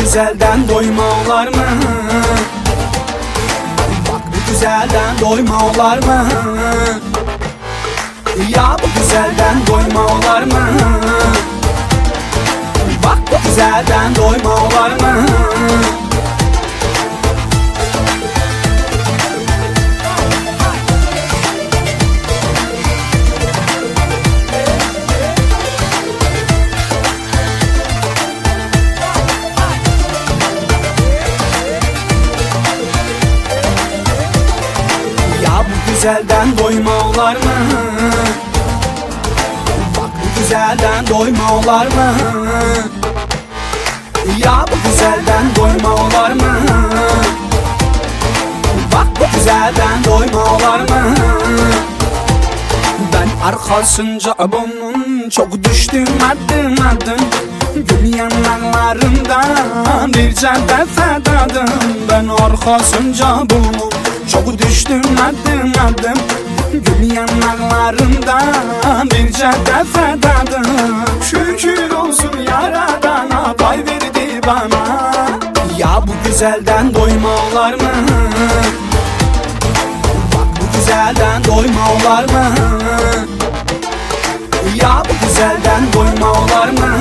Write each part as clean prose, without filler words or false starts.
güzelden doyma olar mı? Bak bu güzelden doyma olar mı? Ya bu güzelden doyma olar mı? Bak bu güzelden doyma olar mı? Güzelden doyma olar mı? Bak bu güzelden doyma olar mı? Ya bu güzelden doyma olar mı? Bak bu güzelden doyma olar mı? Ben arkasınca bunun çok düştüm adım adım. Gül yanaklarından bir cadde fedadım. Ben arkasınca bunun çok düştüm adım adım. Gül yanaklarından bir cadde fedadım. Şükür olsun Yaradan'a pay verdi bana. Ya bu güzelden doyma olar mı? Bak bu güzelden doyma olar mı? Ya bu güzelden doyma olar mı?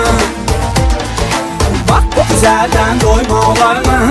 Bak bu güzelden doyma olar mı?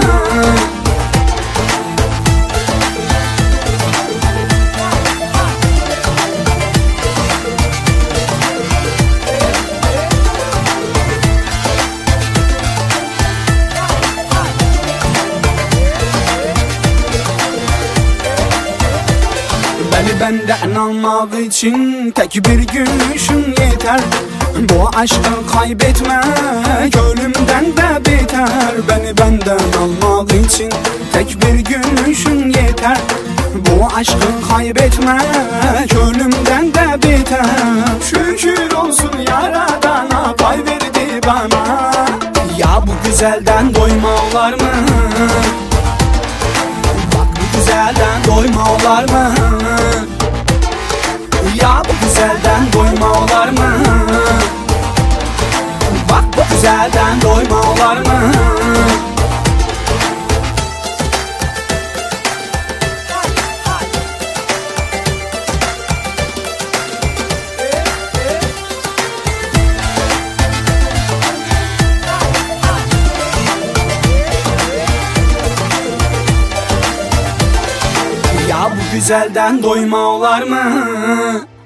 Beni benden almak için tek bir gülüşün yeter. Bu aşkı kaybetmek ölümden de beter. Beni benden almak için tek bir gülüşün yeter. Bu aşkı kaybetmek ölümden de beter. Şükür olsun Yaradan'a pay verdi bana. Ya bu güzelden doyma olar mı? Güzelden doyma olar mı? Ya bu güzelden doyma olar mı? Bak bu güzelden doyma olar mı? Ya bu güzelden doyma olar mı?